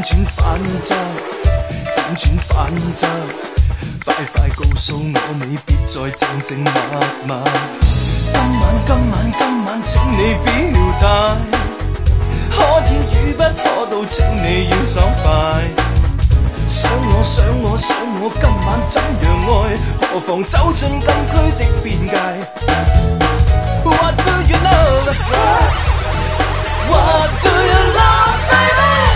轉反側，輾轉反側，快快告訴我你別再靜靜默默。今晚請你表態，可以與不可到，請你要爽快。想我，今晚怎樣愛？何妨走進禁區的邊界。What do you love? What do you love, baby?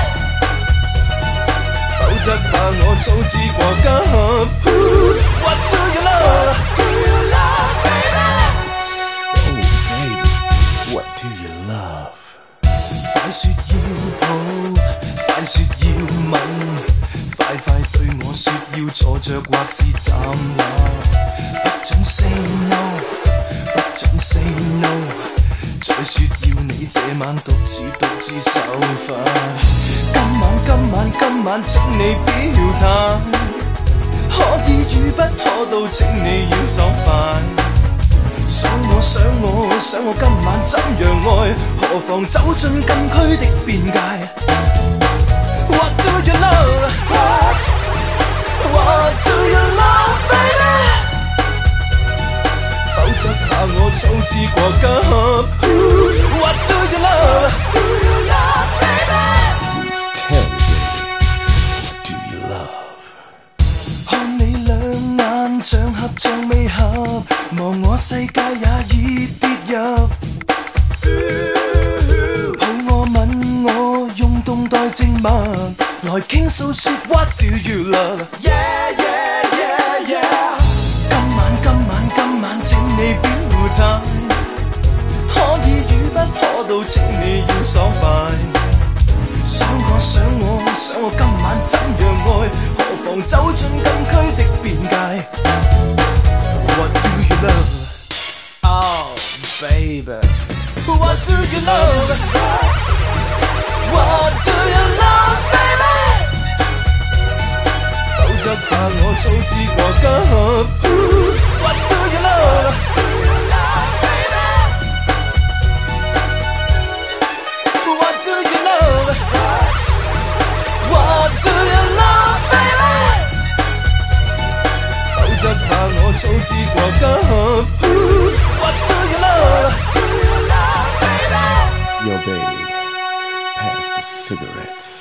否則怕我早知過急。What do you love? Baby? Oh baby, what do you love? 快說要抱，快說要吻，快快對我說要坐着或是站立，不准 say no， 不准 say no， 再說要你這晚獨自受罰。今晚請你表態，可以與不可到，請你要爽快。想我，今晚怎樣愛？何妨走進禁區的邊界。What do you love? What do you love, baby? 否則怕我早知過急。What do you love? Please tell me, what do you love? 看你兩眼像合像未合，望我世界也已跌入。抱我吻我，用動代靜默，來傾訴說 What do you love? Yeah, yeah, yeah, yeah. 今晚請你表態，可以與不可到，請你要爽快。想我，今晚怎樣愛？何妨走進禁區的邊界。What do you love? Oh, baby. What do you love? What do you love, baby? 否則怕我早知過急。What do you love? What do you love? What do you love, baby? 否則怕我早知過急。What do you love? Yo, baby, pass the cigarettes.